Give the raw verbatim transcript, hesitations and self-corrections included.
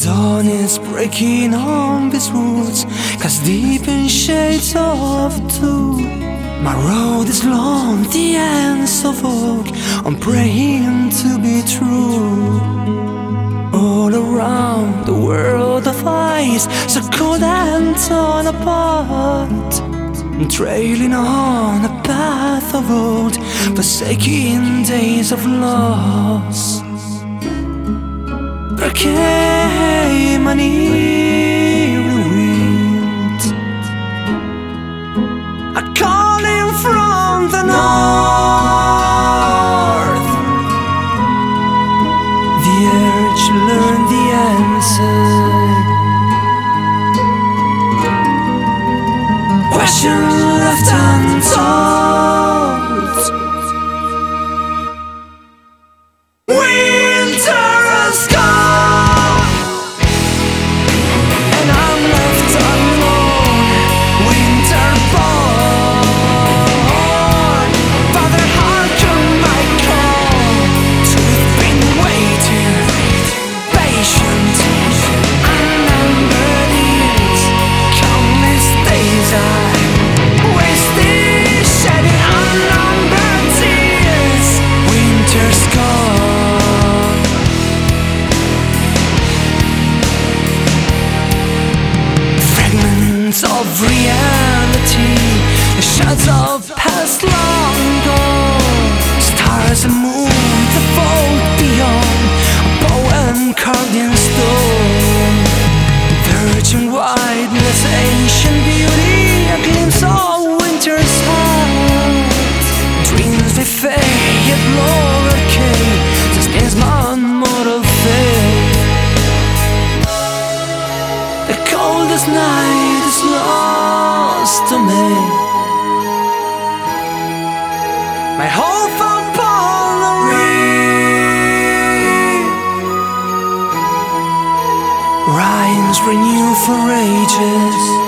dawn is breaking on these woods, cast deep in shades of two. My road is long, the ends of oak, I'm praying to be true. All around the world of ice, so cold and torn apart, trailing on a path of old, forsaking days of loss. There came an eerie wind, a calling from the north. The urge learned the answer. Question left untold. Winter has gone, and I'm left alone. Winter born, Father, hearken my call. Truth been waiting, patient, unnumbered years, countless days I wasted, shedding unnumbered tears. Winter's gone. Fragments of reality, the shards of past long gone. Stars and moon, the vault beyond, a poem carved in stone. Virgin whiteness, ancient beauty, a glimpse of winter's heart. Dreams they fade, yet love decay sustains my mortal fate. The coldest night is lost to me. My hope upon the reef, rhymes renew for ages.